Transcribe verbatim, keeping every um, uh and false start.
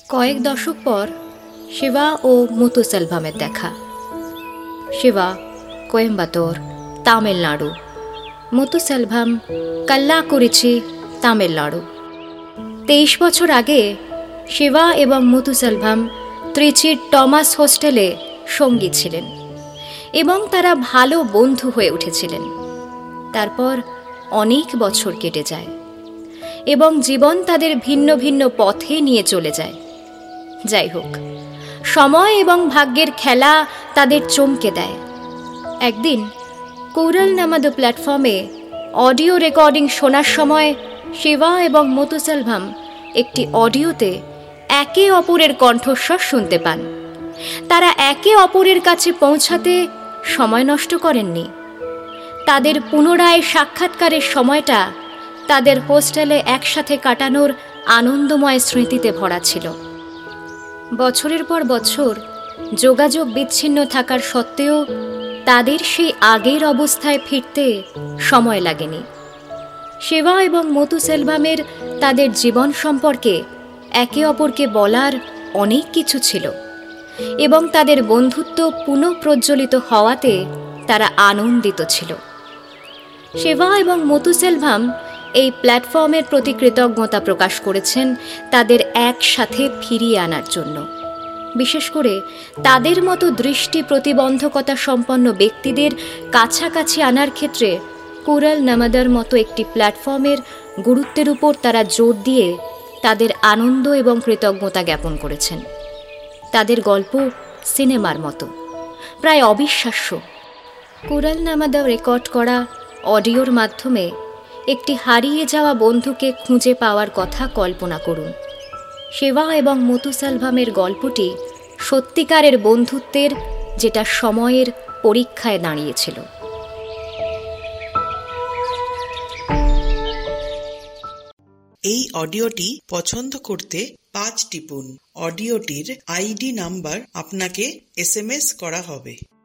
কয়েক দশক পর শিবা ও মুথুসেলভামের দেখা। শিবা কোয়েম্বাটোর, তামিলনাড়ু। মুথুসেলভাম কাল্লাকুরিচি, তামিলনাড়ু। তেইশ বছর আগে শিবা এবং মুথুসেলভাম ত্রিচির টমাস হোস্টেলে সঙ্গী ছিলেন এবং তারা ভালো বন্ধু হয়ে উঠেছিলেন। তারপর অনেক বছর কেটে যায় এবং জীবন তাদের ভিন্ন ভিন্ন পথে নিয়ে চলে যায়। যাই হোক, সময় এবং ভাগ্যের খেলা তাদের চমকে দেয়। একদিন কোরাল নামাদ প্ল্যাটফর্মে অডিও রেকর্ডিং শোনার সময় শিবা এবং মুথুসেলভাম একটি অডিওতে একে অপরের কণ্ঠস্বর শুনতে পান। তারা একে অপরের কাছে পৌঁছাতে সময় নষ্ট করেননি। তাদের পুনরায় সাক্ষাৎকারের সময়টা তাদের হোস্টেলে একসাথে কাটানোর আনন্দময় স্মৃতিতে ভরা ছিল। বছরের পর বছর যোগাযোগ বিচ্ছিন্ন থাকার সত্ত্বেও তাদের সেই আগের অবস্থায় ফিরতে সময় লাগেনি। শিবা এবং মুথুসেলভামের তাদের জীবন সম্পর্কে একে অপরকে বলার অনেক কিছু ছিল এবং তাদের বন্ধুত্ব পুনঃপ্রজ্বলিত হওয়াতে তারা আনন্দিত ছিল। শিবা এবং মুথুসেলভাম এই প্ল্যাটফর্মের প্রতি কৃতজ্ঞতা প্রকাশ করেছেন তাদের একসাথে ফিরিয়ে আনার জন্য। বিশেষ করে তাদের মতো দৃষ্টি প্রতিবন্ধকতা সম্পন্ন ব্যক্তিদের কাছাকাছি আনার ক্ষেত্রে কোরাল নামাদার মতো একটি প্ল্যাটফর্মের গুরুত্বের উপর তারা জোর দিয়ে তাদের আনন্দ এবং কৃতজ্ঞতা জ্ঞাপন করেছেন। তাদের গল্প সিনেমার মতো, প্রায় অবিশ্বাস্য। কোরাল নামাদা রেকর্ড করা অডিওর মাধ্যমে একটি হারিয়ে যাওয়া বন্ধুকে খুঁজে পাওয়ার কথা কল্পনা করুন। শিবা এবং মুথুসেলভামের গল্পটি সত্যিকারের বন্ধুত্বের, যেটা সময়ের পরীক্ষায় দাঁড়িয়েছিল। এই অডিওটি পছন্দ করতে পাঁচ টিপুন। অডিওটির আইডি নাম্বার আপনাকে এস এম এস করা হবে।